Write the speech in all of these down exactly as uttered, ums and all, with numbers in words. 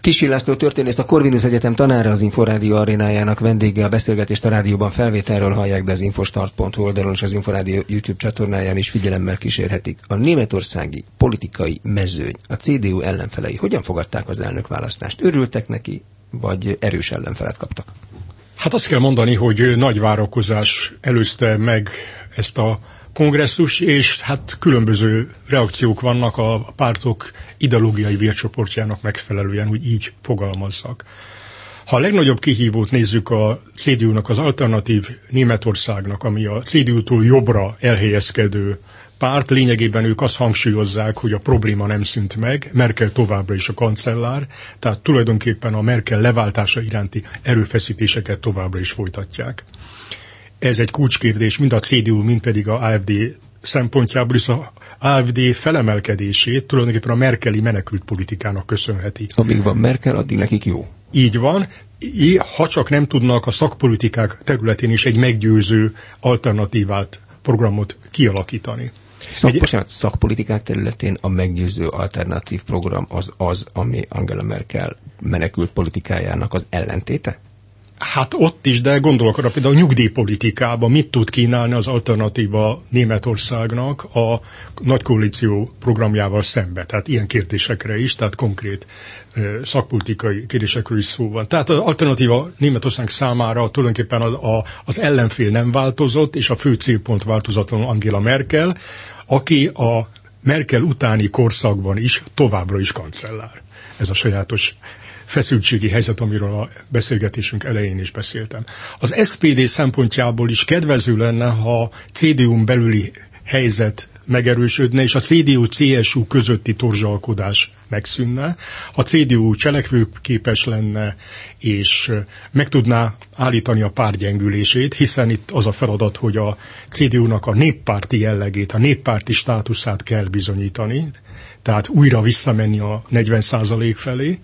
Kissy László történész, a Corvinus Egyetem tanára, az Inforádió arénájának vendége. A beszélgetést a rádióban felvételről hallják, de az infostart pont hu oldalon és az Inforádió YouTube csatornáján is figyelemmel kísérhetik. A németországi politikai mezőny, a cé dé u ellenfelei hogyan fogadták az elnökválasztást? Örültek neki, vagy erős ellenfelet kaptak? Hát azt kell mondani, hogy nagy várakozás előzte meg ezt a kongresszus, és hát különböző reakciók vannak a pártok ideológiai vércsoportjának megfelelően, hogy így fogalmazzak. Ha a legnagyobb kihívót nézzük a cé dé u-nak, az alternatív Németországnak, ami a cé dé u-tól jobbra elhelyezkedő párt, lényegében ők azt hangsúlyozzák, hogy a probléma nem szűnt meg, Merkel továbbra is a kancellár, tehát tulajdonképpen a Merkel leváltása iránti erőfeszítéseket továbbra is folytatják. Ez egy kulcskérdés mind a cé dé u, mind pedig a á ef dé szempontjából, és az á ef dé felemelkedését tulajdonképpen a merkeli menekült politikának köszönheti. Amíg van Merkel, addig nekik jó. Így van, ha csak nem tudnak a szakpolitikák területén is egy meggyőző alternatívát, programot kialakítani. Szak, bocsánat, szakpolitikák területén a meggyőző alternatív program az az, ami Angela Merkel menekült politikájának az ellentéte? Hát ott is, de gondolok arra például a nyugdíjpolitikában mit tud kínálni az alternatíva Németországnak a nagykoalíció programjával szembe. Tehát ilyen kérdésekre is, tehát konkrét uh, szakpolitikai kérdésekről is szó van. Tehát az alternatíva Németország számára tulajdonképpen az, a, az ellenfél nem változott, és a fő célpont változatlanul Angela Merkel, aki a Merkel utáni korszakban is továbbra is kancellár. Ez a sajátos feszültségi helyzet, amiről a beszélgetésünk elején is beszéltem. Az es pé dé szempontjából is kedvező lenne, ha a cé dé u-n belüli helyzet megerősödne, és a cé dé u-cé es u közötti torzsalkodás megszűnne. A cé dé u cselekvőképes lenne, és meg tudná állítani a párt gyengülését, hiszen itt az a feladat, hogy a cé dé u-nak a néppárti jellegét, a néppárti státuszát kell bizonyítani, tehát újra visszamenni a negyven százalék felé,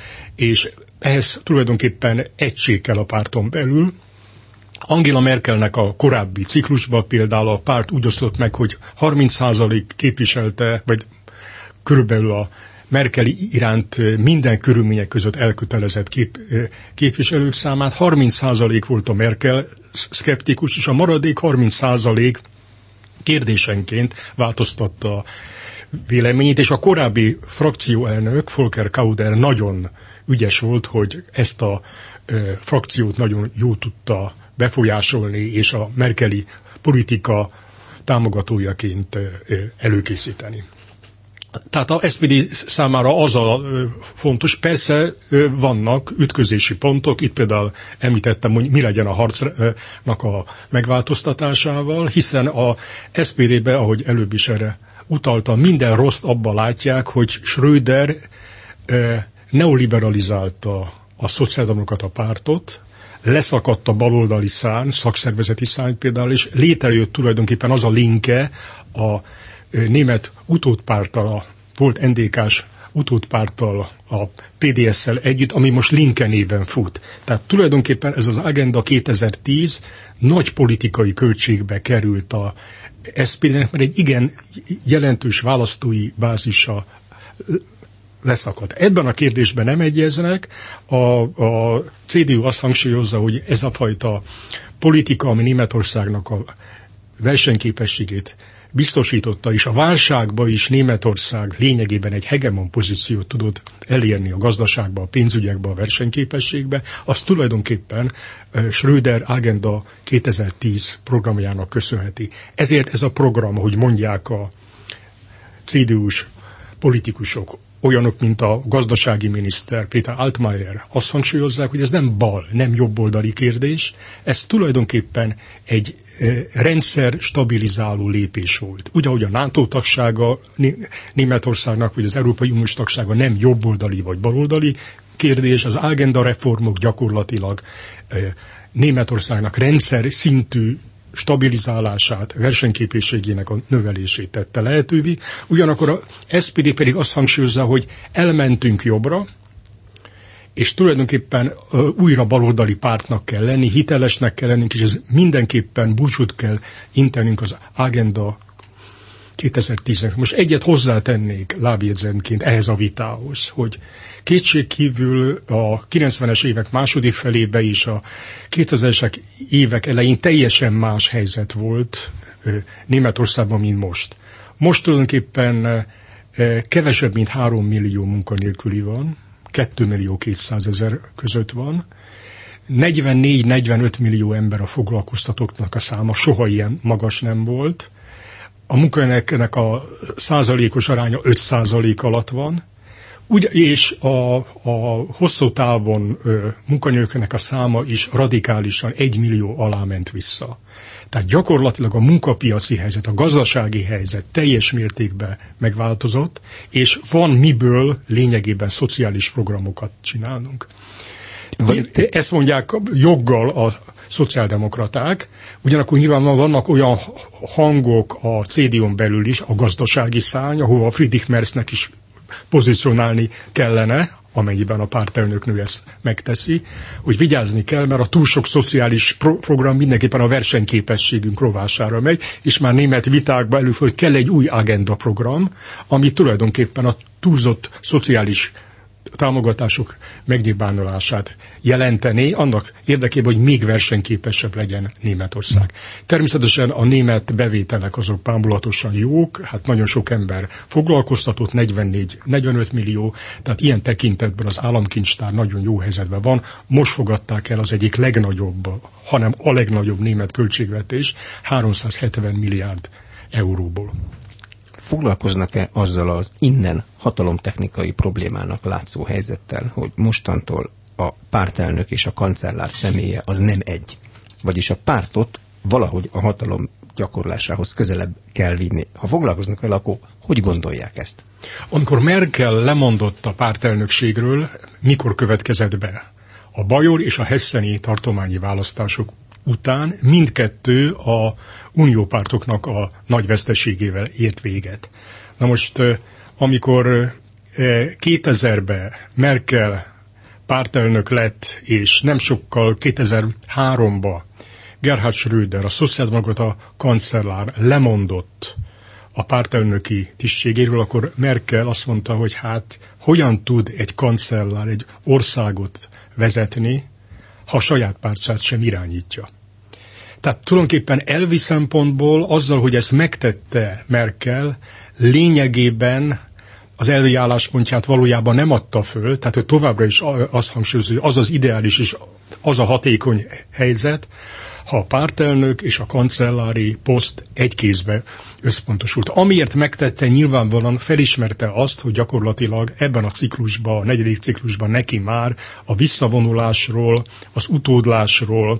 és ehhez tulajdonképpen egység kell a párton belül. Angela Merkelnek a korábbi ciklusban például a párt úgy osztott meg, hogy harminc százalék képviselte, vagy körülbelül a Merkeli iránt minden körülmények között elkötelezett kép, képviselők számát, harminc százalék volt a Merkel szkeptikus, és a maradék harminc százalék kérdésenként változtatta a véleményét, és a korábbi frakcióelnök, Volker Kauder nagyon ügyes volt, hogy ezt a ö, frakciót nagyon jól tudta befolyásolni, és a merkeli politika támogatójaként ö, előkészíteni. Tehát a es pé dé számára az a ö, fontos, persze ö, vannak ütközési pontok, itt például említettem, hogy mi legyen a harcnak a megváltoztatásával, hiszen a es pé dé-be, ahogy előbb is erre utaltam, minden rosszt abban látják, hogy Schröder ö, neoliberalizálta a szociáldemokrata pártot, leszakadt a baloldali szárny, szakszervezeti szárny például, és létrejött tulajdonképpen az a linke a német utódpárttal, a volt en dé ká-s utódpárttal, a pé dé es-szel együtt, ami most Linke néven fut. Tehát tulajdonképpen ez az Agenda kétezer-tíz nagy politikai költségbe került a es pé dé-nek, mert egy igen jelentős választói bázisa leszakadt. Ebben a kérdésben nem egyeznek. A, a cé dé u azt hangsúlyozza, hogy ez a fajta politika, ami Németországnak a versenyképességét biztosította, és a válságban is Németország lényegében egy hegemon pozíciót tudott elérni a gazdaságban, a pénzügyekben, a versenyképességben, az tulajdonképpen Schröder Agenda kétezer-tíz programjának köszönheti. Ezért ez a program, hogy mondják a cé dé u-s politikusok, olyanok, mint a gazdasági miniszter Peter Altmaier, azt hangsúlyozzák, hogy ez nem bal, nem jobboldali kérdés, ez tulajdonképpen egy e, rendszer stabilizáló lépés volt. Úgy, ahogy a NATO tagsága Németországnak, vagy az Európai Uniós tagsága nem jobboldali vagy baloldali kérdés, az agenda reformok gyakorlatilag e, Németországnak rendszer szintű stabilizálását, versenyképességének a növelését tette lehetővé. Ugyanakkor a es pé dé pedig azt hangsúlyozza, hogy elmentünk jobbra, és tulajdonképpen uh, újra baloldali pártnak kell lenni, hitelesnek kell lennünk, és ez mindenképpen búcsút kell intenünk az Agenda kétezer-tíz. Most egyet hozzátennék lábjegyzetként ehhez a vitához, hogy kétségkívül a kilencvenes évek második felébe és a kétezres évek elején teljesen más helyzet volt Németországban, mint most. Most tulajdonképpen kevesebb, mint három millió munkanélküli van, két millió kétszázezer között van, negyvennégy-negyvenöt millió ember a foglalkoztatóknak a száma, soha ilyen magas nem volt. A munkahelyeknek a százalékos aránya öt százalék alatt van, úgy, és a, a hosszú távon ö, munkanélkülieknek a száma is radikálisan egy millió alá ment vissza. Tehát gyakorlatilag a munkapiaci helyzet, a gazdasági helyzet teljes mértékben megváltozott, és van miből lényegében szociális programokat csinálnunk. Ezt mondják joggal a szociáldemokraták, ugyanakkor nyilván vannak olyan hangok a cé dé u-n belül is, a gazdasági szárny, ahova Friedrich Merznek is pozícionálni kellene, amennyiben a pártelnöknő ezt megteszi, hogy vigyázni kell, mert a túl sok szociális pro- program mindenképpen a versenyképességünk rovására megy, és már német vitákban előfordul, hogy kell egy új agenda program, ami tulajdonképpen a túlzott szociális támogatások megnyilvánulását jelenteni, annak érdekében, hogy még versenyképesebb legyen Németország. Természetesen a német bevételek azok bámulatosan jók, hát nagyon sok ember foglalkoztatott, negyvennégy-negyvenöt millió, tehát ilyen tekintetben az államkincstár nagyon jó helyzetben van. Most fogadták el az egyik legnagyobb, hanem a legnagyobb német költségvetés, háromszázhetven milliárd euróból. Foglalkoznak-e azzal az innen hatalomtechnikai problémának látszó helyzettel, hogy mostantól a pártelnök és a kancellár személye az nem egy? Vagyis a pártot valahogy a hatalom gyakorlásához közelebb kell vinni. Ha foglalkoznak vele, akkor hogy gondolják ezt? Amikor Merkel lemondott a pártelnökségről, mikor következett be? A bajor és a hesseni tartományi választások után mindkettő a uniópártoknak a nagy veszteségével ért véget. Na most, amikor kétezerben Merkel pártelnök lett, és nem sokkal kétezer-háromban Gerhard Schröder, a szociáldemokrata kancellár lemondott a pártelnöki tisztségéről, akkor Merkel azt mondta, hogy hát hogyan tud egy kancellár egy országot vezetni, ha a saját pártját sem irányítja. Tehát tulajdonképpen elvi szempontból azzal, hogy ezt megtette Merkel, lényegében az elvi álláspontját valójában nem adta föl, tehát hogy továbbra is azt hangsúlyozza, hogy az az ideális és az a hatékony helyzet, ha a pártelnök és a kancellári poszt egy kézbe összpontosult. Amiért megtette, nyilvánvalóan felismerte azt, hogy gyakorlatilag ebben a ciklusban, a negyedik ciklusban neki már a visszavonulásról, az utódlásról,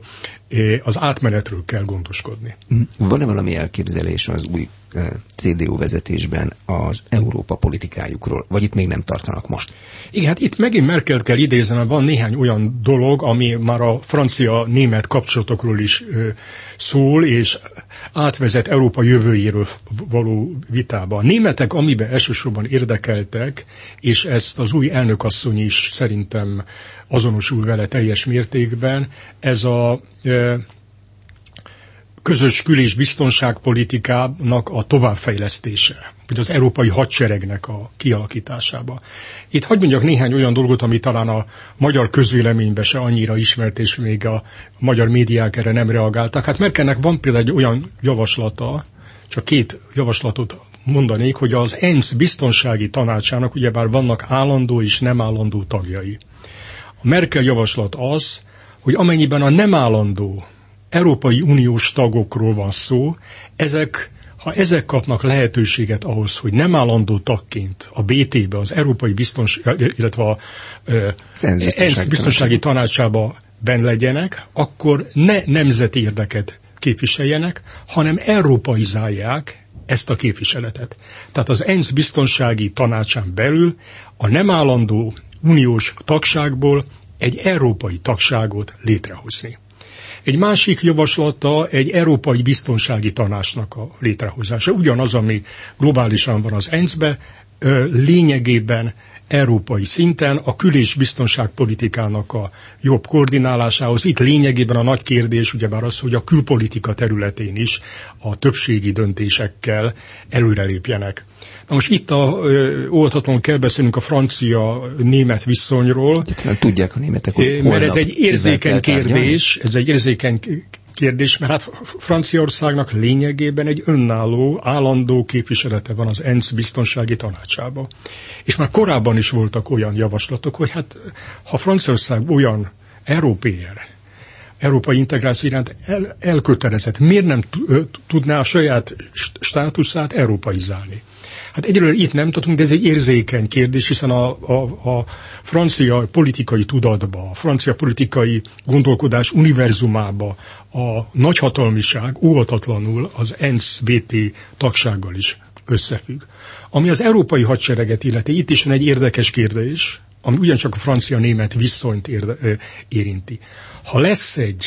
az átmenetről kell gondoskodni. Van-e valami elképzelés az új cé dé u vezetésben az Európa politikájukról, vagy itt még nem tartanak most? Igen, hát itt megint Merkelt kell idézenem, van néhány olyan dolog, ami már a francia-német kapcsolatokról is ö, szól, és átvezet Európa jövőjéről való vitába. A németek, amiben elsősorban érdekeltek, és ezt az új elnökasszony is szerintem azonosul vele teljes mértékben, ez a ö, közös kül- és biztonságpolitikának a továbbfejlesztése, vagy az európai hadseregnek a kialakításába. Itt hadd mondjak néhány olyan dolgot, ami talán a magyar közvéleményben se annyira ismert, és még a magyar médiák erre nem reagáltak. Hát Merkelnek van például egy olyan javaslata, csak két javaslatot mondanék, hogy az ENSZ biztonsági tanácsának ugyebár vannak állandó és nem állandó tagjai. A Merkel javaslat az, hogy amennyiben a nem állandó Európai Uniós tagokról van szó, ezek, ha ezek kapnak lehetőséget ahhoz, hogy nem állandó tagként a bé té-be, az Európai Biztonság, illetve a ENSZ biztonsági, biztonsági tanácsába benn legyenek, akkor ne nemzeti érdeket képviseljenek, hanem európaizálják ezt a képviseletet. Tehát az ENSZ biztonsági tanácsán belül a nem állandó uniós tagságból egy európai tagságot létrehozni. Egy másik javaslata egy európai biztonsági tanácsnak a létrehozása. Ugyanaz, ami globálisan van az ENSZ-be, lényegében európai szinten a kül- és biztonságpolitikának a jobb koordinálásához. Itt lényegében a nagy kérdés ugyebár az, hogy a külpolitika területén is a többségi döntésekkel előrelépjenek. Na most itt a óvatatlanul kell beszélnünk a francia-német viszonyról. Nem tudják a németek, hogy mert ez egy érzékeny kérdés, ez egy érzékeny kérdés, mert hát Franciaországnak lényegében egy önálló, állandó képviselete van az ENSZ biztonsági tanácsában. És már korábban is voltak olyan javaslatok, hogy hát ha Franciaország olyan európér, európai integráció iránt el, elkötelezett, miért nem tudná a saját státuszát európaizálni? Hát egyről itt nem tudunk, de ez egy érzékeny kérdés, hiszen a, a, a francia politikai tudatba, a francia politikai gondolkodás univerzumába a nagyhatalmiság óvatatlanul az ENSZ bé té tagsággal is összefügg. Ami az európai hadsereget illeti, itt is van egy érdekes kérdés, ami ugyancsak a francia-német viszonyt érde, érinti. Ha lesz egy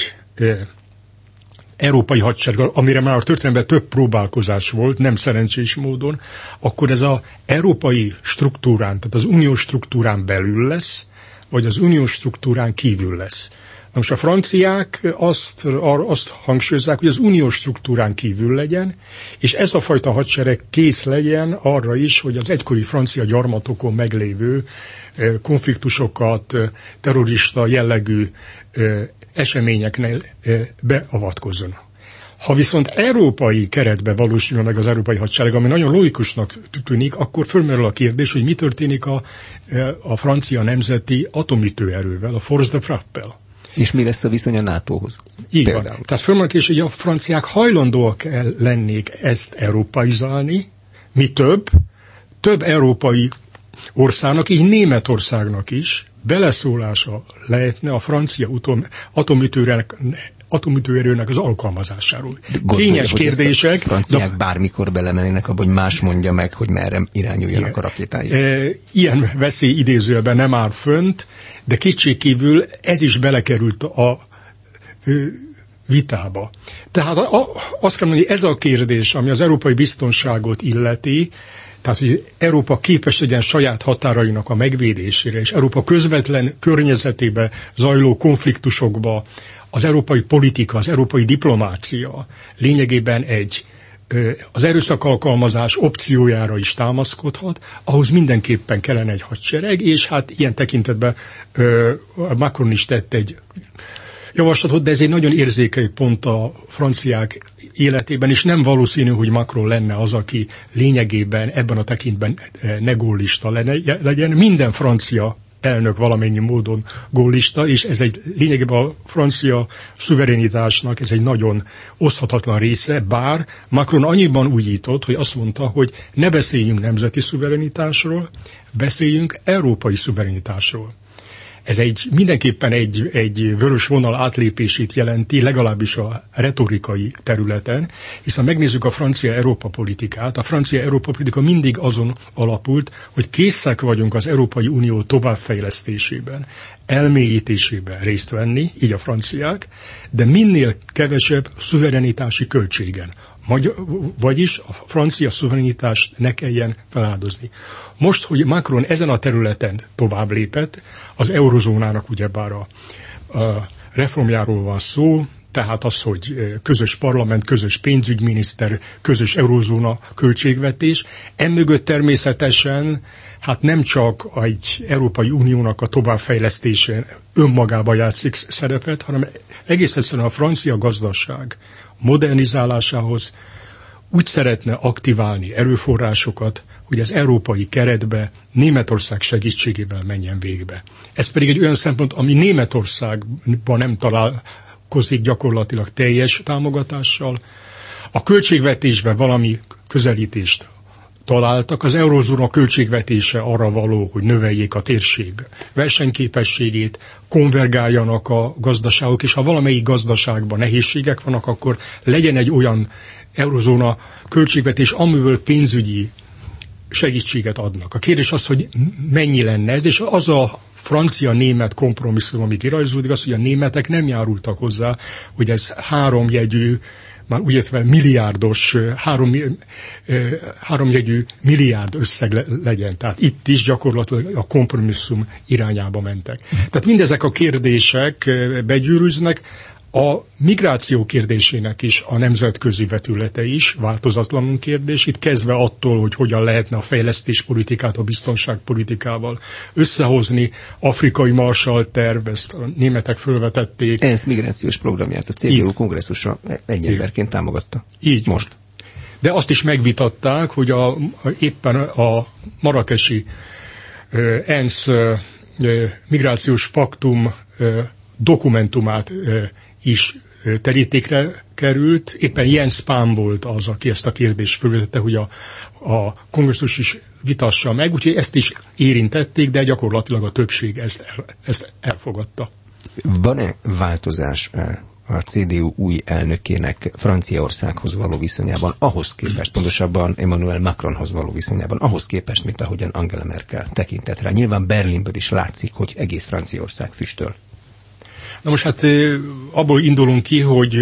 európai hadsereg, amire már a történelemben több próbálkozás volt, nem szerencsés módon, akkor ez az európai struktúrán, tehát az uniós struktúrán belül lesz, vagy az uniós struktúrán kívül lesz. Na most a franciák azt, azt hangsúlyozzák, hogy az uniós struktúrán kívül legyen, és ez a fajta hadsereg kész legyen arra is, hogy az egykori francia gyarmatokon meglévő konfliktusokat, terrorista jellegű eseményeknél beavatkozzon. Ha viszont európai keretbe valósul meg az európai hadsereg, ami nagyon logikusnak tűnik, akkor fölmerül a kérdés, hogy mi történik a, a francia nemzeti atomütőerővel, a Force de Frappe-el. És mi lesz a viszony a nátóhoz? Így például van. Tehát fölmerül a kérdés, hogy a franciák hajlandóak lennék ezt európaizálni, mi több, több európai országnak, így Németországnak is beleszólása lehetne a francia atomütőerőnek, atomütőerőnek az alkalmazásáról. Kényes kérdések. A franciák de bármikor belemennének abba, hogy más mondja meg, hogy merre irányuljanak ilyen, a rakétáik. E, ilyen veszély idézőjelben nem áll fönt, de kétségkívül ez is belekerült a, a vitába. Tehát a, a, azt kell mondani, ez a kérdés, ami az európai biztonságot illeti, tehát, hogy Európa képes legyen saját határainak a megvédésére, és Európa közvetlen környezetébe zajló konfliktusokba az európai politika, az európai diplomácia lényegében egy az erőszakalkalmazás opciójára is támaszkodhat, ahhoz mindenképpen kellene egy hadsereg, és hát ilyen tekintetben Macron is tett egy javaslatot, de ez egy nagyon érzékeny pont a franciák életében, és nem valószínű, hogy Macron lenne az, aki lényegében ebben a tekintben ne góllista legyen. Minden francia elnök valamennyi módon góllista, és ez egy lényegében a francia szuverenitásnak ez egy nagyon oszthatatlan része, bár Macron annyiban újított, hogy azt mondta, hogy ne beszéljünk nemzeti szuverenitásról, beszéljünk európai szuverenitásról. Ez egy, mindenképpen egy, egy vörös vonal átlépését jelenti, legalábbis a retorikai területen, hiszen megnézzük a francia Európa politikát. A francia Európa politika mindig azon alapult, hogy készek vagyunk az Európai Unió továbbfejlesztésében, elmélyítésében részt venni, így a franciák, de minél kevesebb szuverenitási költségen. Magyar, vagyis a francia szuverenitást ne kelljen feláldozni. Most, hogy Macron ezen a területen tovább lépett, az eurozónának ugyebár a, a reformjáról van szó, tehát az, hogy közös parlament, közös pénzügyminiszter, közös eurozóna költségvetés, emögött természetesen hát nem csak egy Európai Uniónak a továbbfejlesztésén önmagában játszik szerepet, hanem egész egyszerűen a francia gazdaság modernizálásához úgy szeretne aktiválni erőforrásokat, hogy az európai keretbe Németország segítségével menjen végbe. Ez pedig egy olyan szempont, ami Németországban nem találkozik gyakorlatilag teljes támogatással. A költségvetésben valami közelítést találtak. Az eurozóna költségvetése arra való, hogy növeljék a térség versenyképességét, konvergáljanak a gazdaságok, és ha valamelyik gazdaságban nehézségek vannak, akkor legyen egy olyan eurozóna költségvetés, amiből pénzügyi segítséget adnak. A kérdés az, hogy mennyi lenne ez, és az a francia-német kompromisszum, ami kirajzódik, az, hogy a németek nem járultak hozzá, hogy ez háromjegyű már úgy értve milliárdos, három, háromjegyű milliárd összeg le, legyen. Tehát itt is gyakorlatilag a kompromisszum irányába mentek. Tehát mindezek a kérdések begyűrűznek, a migráció kérdésének is a nemzetközi vetülete is változatlanul kérdés, itt kezdve attól, hogy hogyan lehetne a fejlesztéspolitikát a biztonságpolitikával összehozni, afrikai Marshall terv, ezt a németek fölvetették. ENSZ migrációs programját a cé dé u kongresszusa egy emberként támogatta. Így. Most. De azt is megvitatták, hogy a, a, éppen a marakesi ö, ENSZ ö, migrációs paktum ö, dokumentumát ö, is terítékre került. Éppen Jens Spahn volt az, aki ezt a kérdést felvetette, hogy a, a kongresszus is vitassa meg, úgyhogy ezt is érintették, de gyakorlatilag a többség ezt, el, ezt elfogadta. Van-e változás a cé dé u új elnökének Franciaországhoz való viszonyában, ahhoz képest, pontosabban Emmanuel Macronhoz való viszonyában, ahhoz képest, mint ahogyan Angela Merkel tekintett rá? Nyilván Berlinből is látszik, hogy egész Franciaország füstöl. Na most hát abból indulunk ki, hogy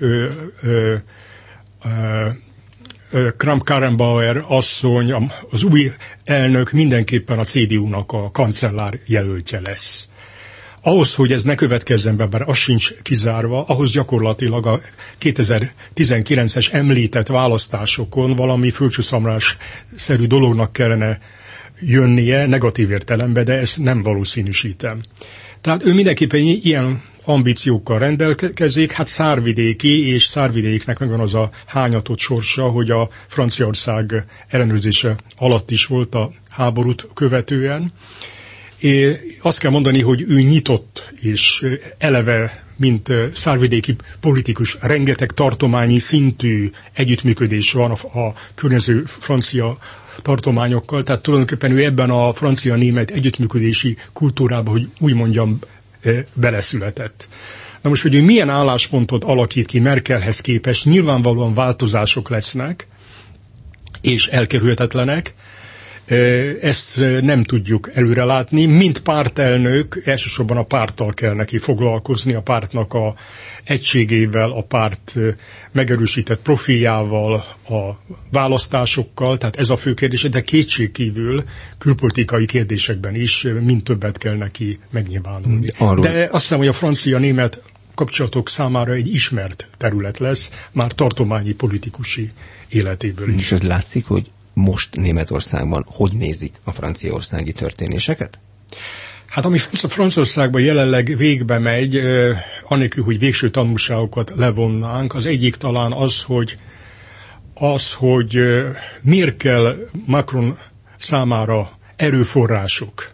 Kramp-Karrenbauer asszony, az új elnök mindenképpen a cé dé u-nak a kancellár jelöltje lesz. Ahhoz, hogy ez ne következzen be, bár az sincs kizárva, ahhoz gyakorlatilag a kétezer-tizenkilences említett választásokon valami földcsúszamlás-szerű dolognak kellene jönnie, negatív értelemben, de ezt nem valószínűsítem. Tehát ő mindenképpen ilyen ambíciókkal rendelkezik, hát szárvidéki, és szárvidéknek megvan az a hányatott sorsa, hogy a Franciaország ellenőrzése alatt is volt a háborút követően. É, azt kell mondani, hogy ő nyitott, és eleve, mint szárvidéki politikus, rengeteg tartományi szintű együttműködés van a, a környező francia tartományokkal, tehát tulajdonképpen ő ebben a francia-német együttműködési kultúrában, hogy úgy mondjam, beleszületett. Na most, hogy ő milyen álláspontot alakít ki Merkelhez képest, nyilvánvalóan változások lesznek, és elkerülhetetlenek, ezt nem tudjuk előrelátni. Mint pártelnök, elsősorban a párttal kell neki foglalkozni, a pártnak a egységével, a párt megerősített profiljával, a választásokkal, tehát ez a fő kérdés, de kétségkívül külpolitikai kérdésekben is mind többet kell neki megnyilvánulni. Arról. De azt hiszem, hogy a francia-német kapcsolatok számára egy ismert terület lesz, már tartományi politikusi életéből is. És az látszik, hogy most Németországban hogy nézik a franciaországi történéseket? Hát ami Franciaországban jelenleg végbe megy, eh, anélkül, hogy végső tanulságokat levonnánk, az egyik talán az, hogy, az, hogy eh, miért kell Macron számára erőforrások,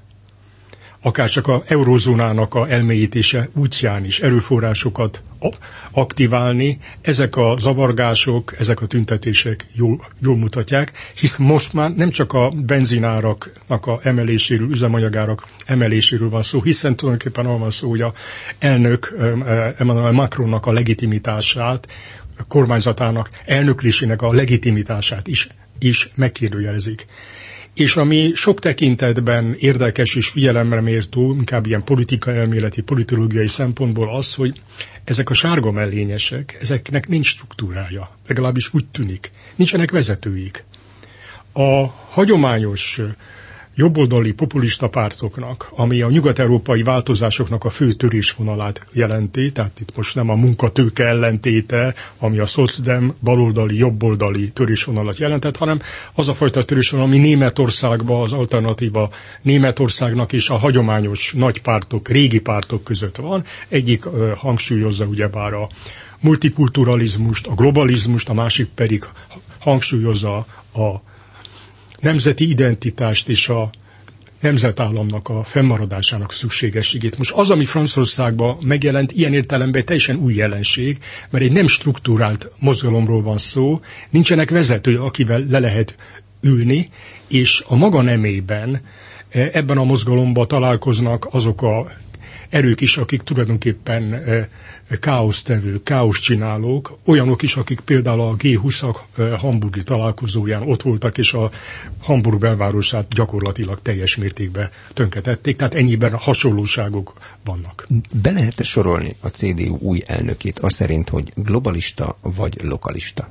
akár csak az eurózónának a elmélyítése útján is erőforrásokat aktiválni, ezek a zavargások, ezek a tüntetések jól, jól mutatják, hisz most már nem csak a benzináraknak a emeléséről, üzemanyagárak emeléséről van szó, hiszen tulajdonképpen arról van szó, hogy a elnök Emmanuel Macronnak a legitimitását, a kormányzatának elnöklésének a legitimitását is, is megkérdőjelezik. És ami sok tekintetben érdekes és figyelemre méltó, inkább ilyen politikai elméleti, politológiai szempontból az, hogy ezek a sárga mellényesek, ezeknek nincs struktúrája, legalábbis úgy tűnik. Nincsenek vezetőik. A hagyományos jobboldali populista pártoknak, ami a nyugat-európai változásoknak a fő törésvonalát jelenti, tehát itt most nem a munkatőke ellentéte, ami a szocdem baloldali, jobboldali törésvonalat jelentett, hanem az a fajta törésvonal, ami Németországban az alternatíva Németországnak és a hagyományos nagy pártok, régi pártok között van. Egyik uh, hangsúlyozza ugyebár a multikulturalizmust, a globalizmust, a másik pedig hangsúlyozza a nemzeti identitást és a nemzetállamnak a fennmaradásának szükségességét. Most az, ami Franciaországban megjelent, ilyen értelemben teljesen új jelenség, mert egy nem struktúrált mozgalomról van szó, nincsenek vezetői, akivel le lehet ülni, és a maga nemében ebben a mozgalomban találkoznak azok a erők is, akik tulajdonképpen káosztevők, káoszcsinálók, olyanok is, akik például a gé húszak hamburgi találkozóján ott voltak, és a Hamburg belvárosát gyakorlatilag teljes mértékben tönkretették, tehát ennyiben hasonlóságok vannak. Be lehet sorolni a cé dé u új elnökét azt szerint, hogy globalista vagy lokalista?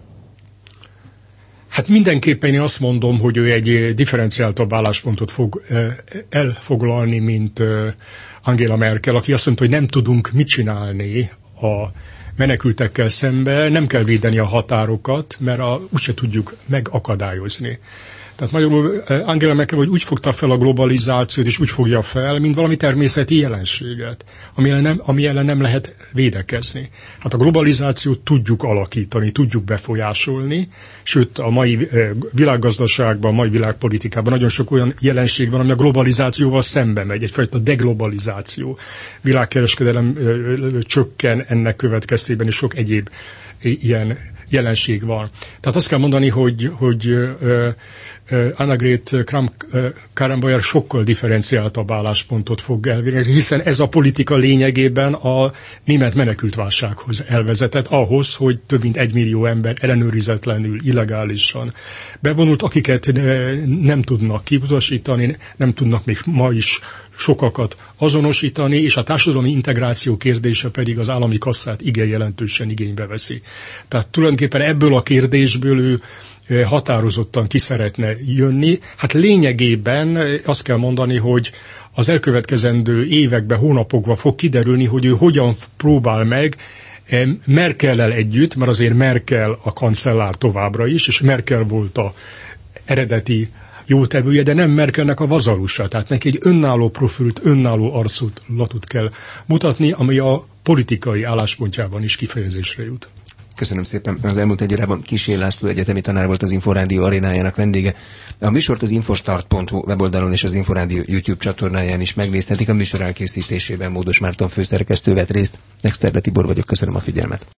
Hát mindenképpen én azt mondom, hogy ő egy differenciáltabb álláspontot fog elfoglalni, mint Angela Merkel, aki azt mondta, hogy nem tudunk mit csinálni a menekültekkel szemben, nem kell védeni a határokat, mert a, úgyse tudjuk megakadályozni. Tehát magyarul Angela Merkel hogy úgy fogta fel a globalizációt, és úgy fogja fel, mint valami természeti jelenséget, ami ellen nem, ami ellen nem lehet védekezni. Hát a globalizációt tudjuk alakítani, tudjuk befolyásolni, sőt a mai világgazdaságban, a mai világpolitikában nagyon sok olyan jelenség van, ami a globalizációval szembe megy, egyfajta deglobalizáció. Világkereskedelem csökken ennek következtében, és sok egyéb ilyen jelenség van. Tehát azt kell mondani, hogy, hogy uh, uh, Annegret Kramp-Karrenbauer sokkal differenciáltabb álláspontot fog elvinni, hiszen ez a politika lényegében a német menekültválsághoz elvezetett, ahhoz, hogy több mint egy millió ember ellenőrizetlenül, illegálisan bevonult, akiket nem tudnak kiutasítani, nem tudnak még ma is sokakat azonosítani, és a társadalmi integráció kérdése pedig az állami kasszát igen jelentősen igénybe veszi. Tehát tulajdonképpen ebből a kérdésből ő határozottan ki szeretne jönni. Hát lényegében azt kell mondani, hogy az elkövetkezendő években, hónapokban fog kiderülni, hogy ő hogyan próbál meg Merkellel együtt, mert azért Merkel a kancellár továbbra is, és Merkel volt a eredeti jótevője, de nem Merkelnek a vazalusa. Tehát neki egy önálló profilt, önálló arculatut kell mutatni, ami a politikai álláspontjában is kifejezésre jut. Köszönöm szépen. Az elmúlt egy órában Kissé László egyetemi tanár volt, az Inforádió arénájának vendége. A műsort az infostart pont hu weboldalon és az Inforádió YouTube csatornáján is megnézhetik. A műsor elkészítésében Módos Márton főszerkesztő vett részt. Exterde Tibor vagyok, köszönöm a figyelmet.